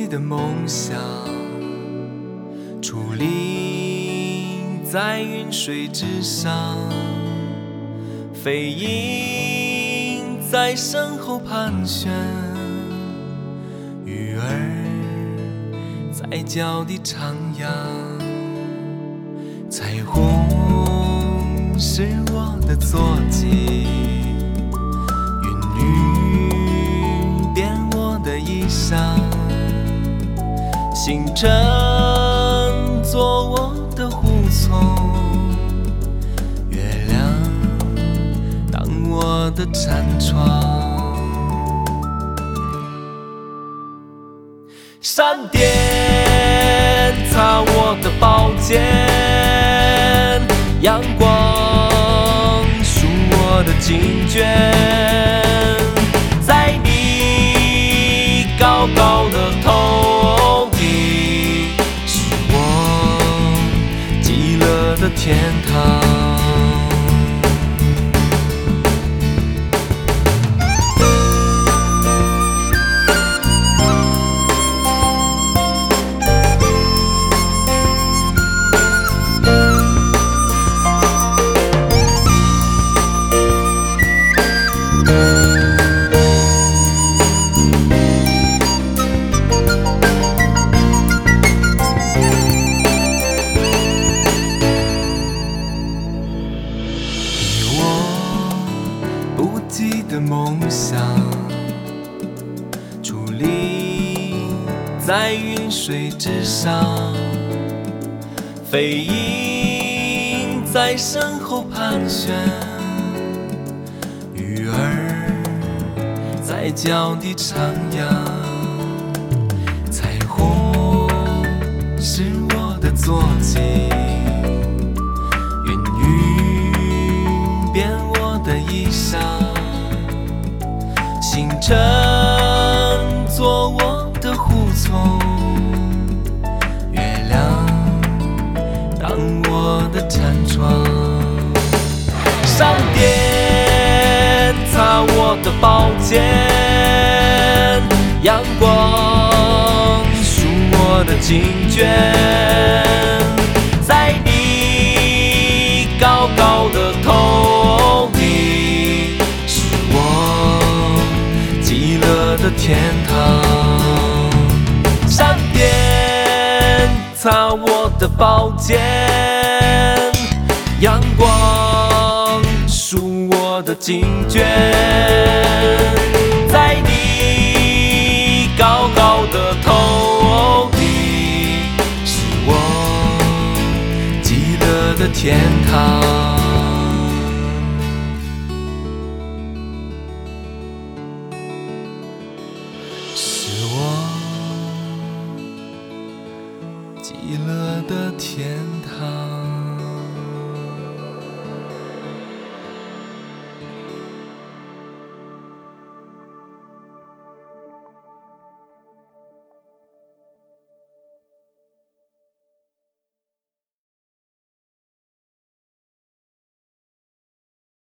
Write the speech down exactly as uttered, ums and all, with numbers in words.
的梦想，矗立在云水之上，飞鹰在身后盘旋，鱼儿在脚底徜徉，彩虹是我的坐骑，云雨变我的衣裳，星辰做我的护从，月亮当我的扇窗，闪电擦我的宝剑，阳光梳我的经卷，在你高高的头顶，是我极乐的天堂。的梦想，矗立在云水之上，飞鹰在身后盘旋，鱼儿在脚底徜徉，彩虹是我的坐骑，云雨变我的衣裳，星辰做我的护从，月亮当我的扇窗，闪电擦我的宝剑，阳光梳我的经卷，在你高高的头顶，是我极乐的天堂。闪电擦我的宝剑，阳光梳我的经卷，在你高高的头顶，是我极乐的天堂。极乐的天堂。